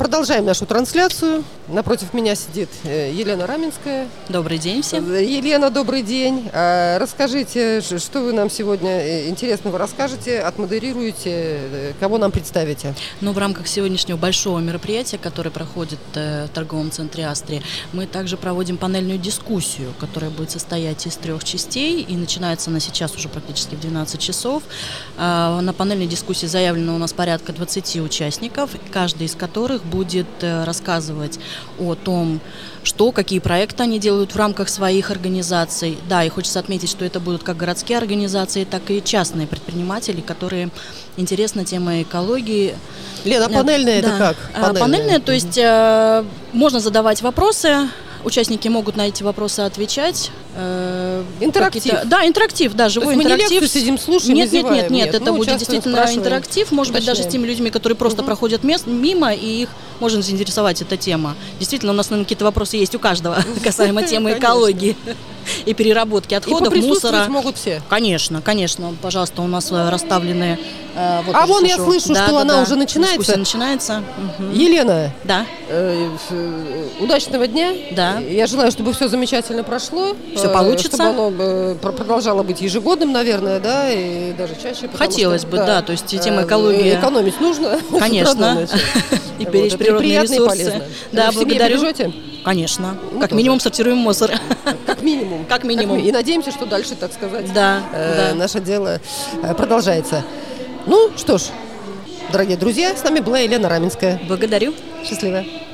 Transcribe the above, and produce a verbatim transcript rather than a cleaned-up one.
Продолжаем нашу трансляцию. Напротив меня сидит Елена Раменская. Добрый день всем. Елена, добрый день. Расскажите, что вы нам сегодня интересного расскажете, отмодерируете, кого нам представите? Ну, в рамках сегодняшнего большого мероприятия, которое проходит в торговом центре Астрия, мы также проводим панельную дискуссию, которая будет состоять из трех частей, и начинается она сейчас уже практически в двенадцать часов. На панельной дискуссии заявлено у нас порядка двадцати участников, каждый из которых будет рассказывать о том, что, какие проекты они делают в рамках своих организаций. Да, и хочется отметить, что это будут как городские организации, так и частные предприниматели, которые интересна тема экологии. Лена, панельная да. это как? Панельная, панельная то есть э, можно задавать вопросы, участники могут на эти вопросы отвечать. Э, интерактив. Да, интерактив, да, живой то есть интерактив. Мы не лекцию сидим, слушаем, нет, нет, нет, нет, нет, это ну, будет действительно интерактив, может быть, даже с теми людьми, которые просто угу. проходят мест, мимо, и их может заинтересовать эта тема. Действительно, у нас, наверное, какие-то вопросы есть у каждого касаемо темы экологии и переработки отходов, мусора. Могут все. Конечно, конечно, пожалуйста, у нас расставлены. А вон я слышу, что она уже начинается. Дискуссия начинается. Елена. Да. Удачного дня. Да. Я желаю, чтобы все замечательно прошло. Все получится. Чтобы оно продолжало быть ежегодным, наверное, да, и даже чаще. Хотелось что, бы, да, да, то есть тема экологии. Экономить нужно. Конечно. И беречь природные ресурсы. Да, благодарю. Бережете? Конечно. Как минимум сортируем мусор. Как минимум. Как минимум. И надеемся, что дальше, так сказать, да, да. наше дело продолжается. Ну, что ж, дорогие друзья, с нами была Елена Раменская. Благодарю. Счастливо.